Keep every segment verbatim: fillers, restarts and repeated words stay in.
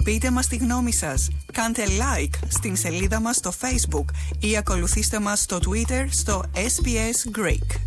Πείτε μας τη γνώμη σας. Κάντε like στην σελίδα μας στο Facebook ή ακολουθήστε μας στο Twitter στο ες μπι ες Greek.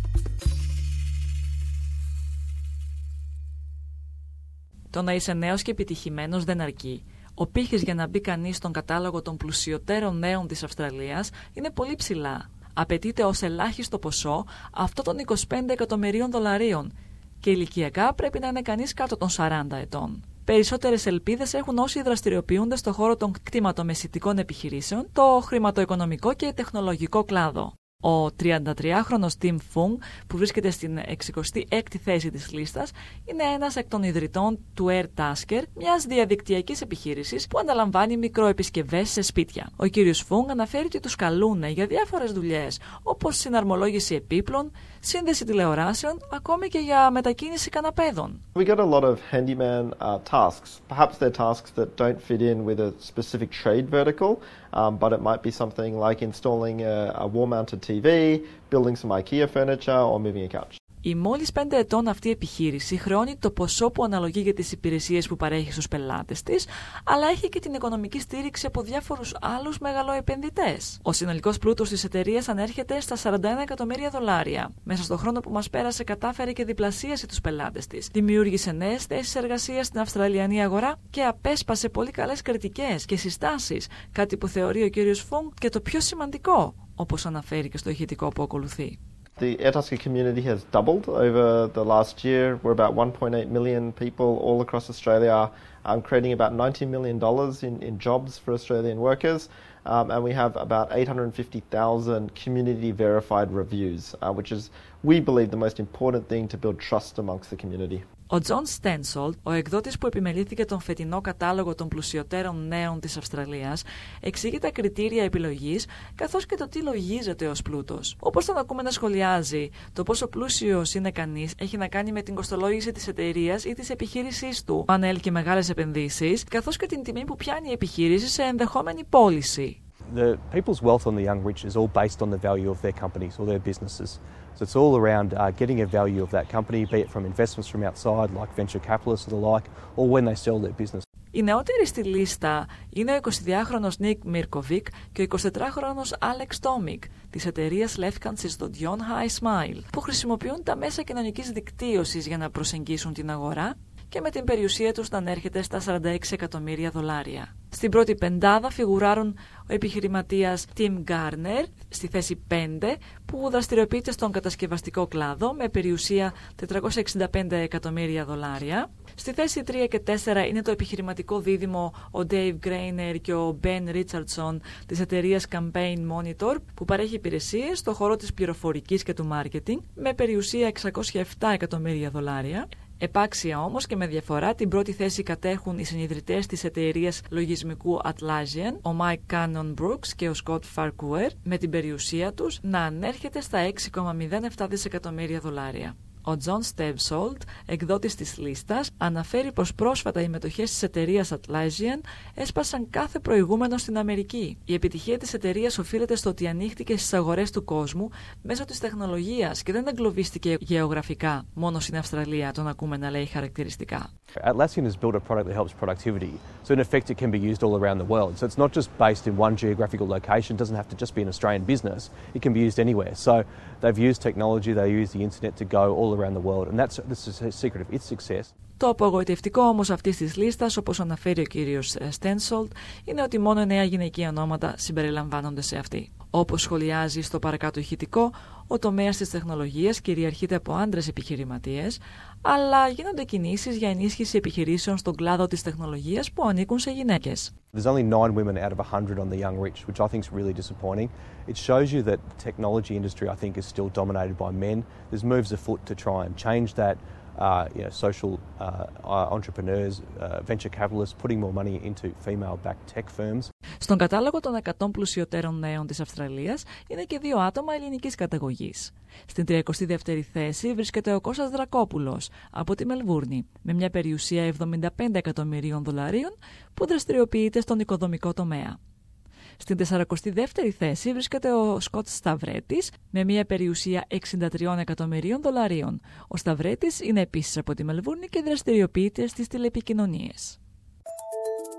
Το να είσαι νέος και επιτυχημένος δεν αρκεί. Ο πύχης για να μπει κανείς στον κατάλογο των πλουσιωτέρων νέων της Αυστραλίας είναι πολύ ψηλά. Απαιτείται ως ελάχιστο ποσό αυτό των είκοσι πέντε εκατομμυρίων δολαρίων και ηλικιακά πρέπει να είναι κανείς κάτω των σαράντα ετών. Περισσότερες ελπίδες έχουν όσοι δραστηριοποιούνται στον χώρο των κτηματομεσητικών επιχειρήσεων, το χρηματοοικονομικό και τεχνολογικό κλάδο. Ο τριαντατριάχρονος Tim Fung, που βρίσκεται στην εξηκοστή έκτη θέση της λίστας, είναι ένας εκ των ιδρυτών του AirTasker, μιας διαδικτυακής επιχείρησης που αναλαμβάνει μικροεπισκευές σε σπίτια. Ο κύριος Fung αναφέρει ότι τους καλούν για διάφορες δουλειές, όπως συναρμολόγηση επίπλων, σύνδεση τηλεοράσεων, ακόμη και για μετακίνηση καναπέδων. We get a lot of handyman uh, tasks. Perhaps they're tasks that don't fit in with a specific trade vertical, um, but it might be something like installing a, a wall-mounted τι βι, building some IKEA furniture or moving a couch. Η μόλις πέντε ετών αυτή επιχείρηση χρεώνει το ποσό που αναλογεί για τις υπηρεσίες που παρέχει στους πελάτες της, αλλά έχει και την οικονομική στήριξη από διάφορους άλλους μεγαλοεπενδυτές. Ο συνολικός πλούτος της εταιρείας ανέρχεται στα σαράντα ένα εκατομμύρια δολάρια. Μέσα στον χρόνο που μας πέρασε, κατάφερε και διπλασίασε τους πελάτες της. Δημιούργησε νέες θέσεις εργασίας στην Αυστραλιανή αγορά και απέσπασε πολύ καλές κριτικές και συστάσεις, κάτι που θεωρεί ο κύριος Fung και το πιο σημαντικό, όπως αναφέρει και στο ηχητικό που ακολουθεί. The AirTasker community has doubled over the last year. We're about one point eight million people all across Australia, um, creating about ninety million dollars in, in jobs for Australian workers. Um, and we have about eight hundred fifty thousand community verified reviews, uh, which is, we believe, the most important thing to build trust amongst the community. Ο Τζον Στένσολτ, ο εκδότης που επιμελήθηκε τον φετινό κατάλογο των πλουσιωτέρων νέων της Αυστραλίας, εξηγεί τα κριτήρια επιλογής καθώς και το τι λογίζεται ως πλούτος. Όπως τον ακούμε να σχολιάζει, το πόσο πλούσιος είναι κανείς έχει να κάνει με την κοστολόγηση της εταιρείας ή της επιχείρησής του, αν έλκει μεγάλες επενδύσεις, καθώς και την τιμή που πιάνει η επιχείρηση σε ενδεχόμενη πώληση. The people's wealth on the young rich is all based on the value of their companies or their businesses. So it's all around uh, getting a value of that company, be it from investments from outside, like venture capitalists or the like, or when they sell their business. Οι νεότεροι στη λίστα είναι ο εικοσιδυάχρονος Νίκ Μίρκοβικ και ο εικοσιτετράχρονος Άλεξ Τόμικ της εταιρείας λεύκανσης στο Dion High Smile, που χρησιμοποιούν τα μέσα κοινωνικής δικτύωσης για να προσεγγίσουν την αγορά και με την περιουσία τους να ανέρχεται στα σαράντα έξι εκατομμύρια δολάρια. Στην πρώτη πεντάδα φιγουράρουν ο επιχειρηματίας Tim Garner στη θέση πέντε, που δραστηριοποιείται στον κατασκευαστικό κλάδο με περιουσία τετρακόσια εξήντα πέντε εκατομμύρια δολάρια. Στη θέση τρία και τέσσερα είναι το επιχειρηματικό δίδυμο ο Dave Grainer και ο Ben Richardson της εταιρείας Campaign Monitor, που παρέχει υπηρεσίες στον χώρο της πληροφορικής και του μάρκετινγκ με περιουσία εξακόσια επτά εκατομμύρια δολάρια. Επάξια όμως και με διαφορά την πρώτη θέση κατέχουν οι συνιδρυτές της εταιρείας λογισμικού Atlassian, ο Mike Cannon Brooks και ο Scott Farquhar, με την περιουσία τους να ανέρχεται στα έξι κόμμα μηδέν επτά δισεκατομμύρια δολάρια. Ο Τζον Στέμσολτ, εκδότης της λίστας, αναφέρει πως πρόσφατα οι μετοχές της εταιρείας Atlassian έσπασαν κάθε προηγούμενο στην Αμερική. Η επιτυχία της εταιρείας οφείλεται στο ότι ανοίχτηκε στις αγορές του κόσμου μέσω της τεχνολογίας και δεν εγκλωβίστηκε γεωγραφικά μόνο στην Αυστραλία, τον ακούμε να λέει χαρακτηριστικά. Atlassian has built a product that helps productivity, so in effect it can be used all around the world. So it's not just based in one geographical location, it doesn't have to just be an Australian business, it can be used anywhere. So they've used technology, they use the internet to go all around the world, and that's the secret of its success. Το απογοητευτικό όμως αυτής της λίστας, όπως αναφέρει ο κύριος Στένσολτ, είναι ότι μόνο νέα γυναικεία ονόματα συμπεριλαμβάνονται σε αυτή. Όπως σχολιάζει στο παρακάτω ηχητικό, ο τομέας της τεχνολογίας κυριαρχείται από άντρες επιχειρηματίες, αλλά γίνονται κινήσεις για ενίσχυση επιχειρήσεων στον κλάδο της τεχνολογίας που ανήκουν σε γυναίκες. There's only nine women out of one hundred on the young rich, which I think is really disappointing. It shows you that the technology industry, I think, is still dominated by men. There's moves afoot to try and change that. Uh, you know, social uh, uh, entrepreneurs, uh, venture capitalists putting more money into female-backed tech firms. Στον κατάλογο των εκατό πλουσιωτέρων νέων της Αυστραλίας είναι και δύο άτομα ελληνικής καταγωγής. Στην τριακοστή δεύτερη θέση βρίσκεται ο Κώστας Δρακόπουλος από τη Μελβούρνη, με μια περιουσία εβδομήντα πέντε εκατομμυρίων δολαρίων που δραστηριοποιείται στον οικοδομικό τομέα. Στην σαρανταεύτερη δεύτερη θέση βρίσκεται ο Σκοτ Σταυρέτης με μια περιουσία εξήντα τρία εκατομμυρίων δολαρίων. Ο Σταυρέτης είναι επίσης από τη Μελβούρνη και δραστηριοποιείται στις τηλεπικοινωνίες.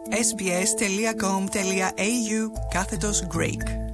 sbs.com.au κάθετος Greek.